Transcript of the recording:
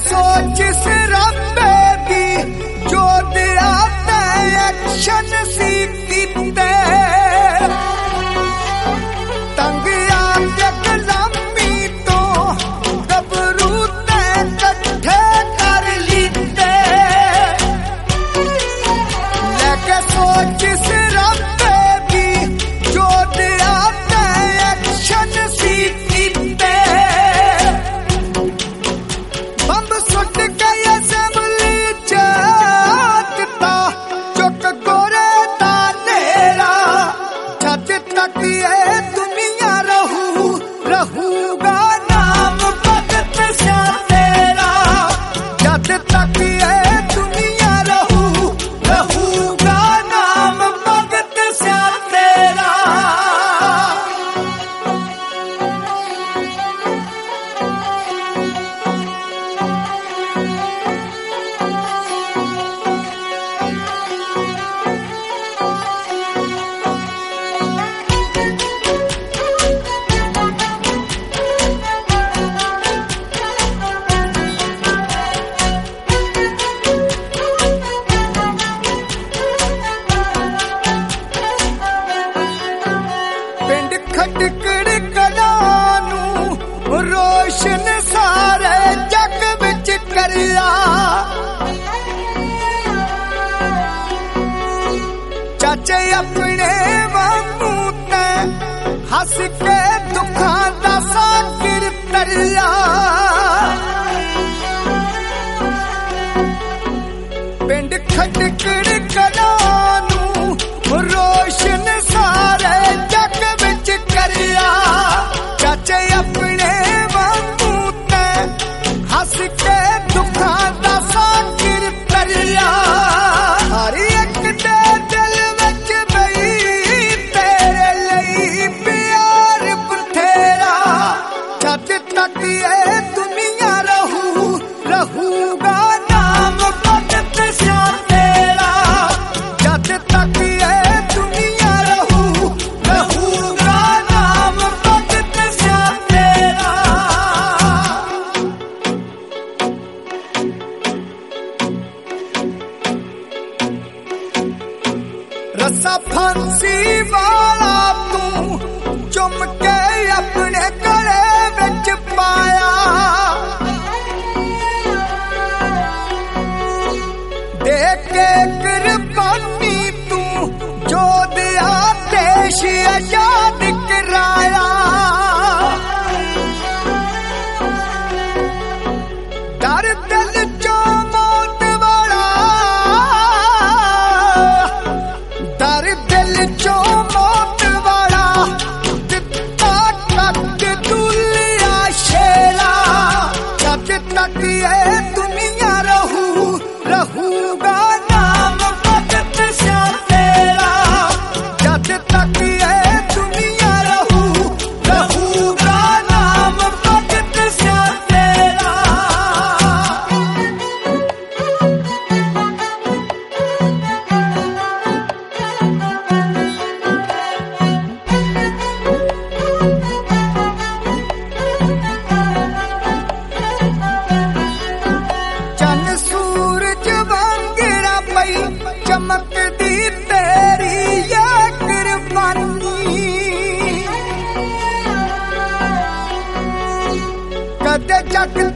सोच सिरंबे दी जो दिया ते एक्शन सी कीते तंग आके गुलामी तो गबरू ते कट्ठे कर लीते लेके सोच सिरंबे दी जो दिया ते एक्शन सी कीते बंब सुट गए असेंबली चकता चुक गोरे दा नेरा जद तक ये दुनिया रहूगा नाम भगत सिंह तेरा जद तक ये दुनिया रहूगा नाम भगत सिंह तेरा पिंड खटकड़ कलां नूं रोशन सारे जग विच करिया चाचे अपने वांगू ते हस के दुखां दा सागर तरिया पिंड खटकड़ कलां नूं रोशन सारे जग विच करिया चाचे अपने वांगू ते हस के दुखां दा सागर तरिया हर एक दे दिल विच बई तेरे लई प्यार बथेरा जद तक ये दुनिया रहूगा नाम भगत सिंह तेरा जद तक ये दुनिया रहूगा नाम भगत सिंह तेरा रस्सा फांसी वाला तू चुम के अपने गले विच पाया देख के कुर्बानी तू जो दिया देश आजाद कराया डर दिल चो मौत वाला डर दिल चो मौत वाला दिता तक दुलिया शेरा जद तक ये दुनिया रहूगा नाम भगत सिंह तेरा जद तक ये दुनिया रहूगा नाम भगत सिंह तेरा चन सूरज वांगरा पई चमकदी तेरी ये कुर्बानी कदे जग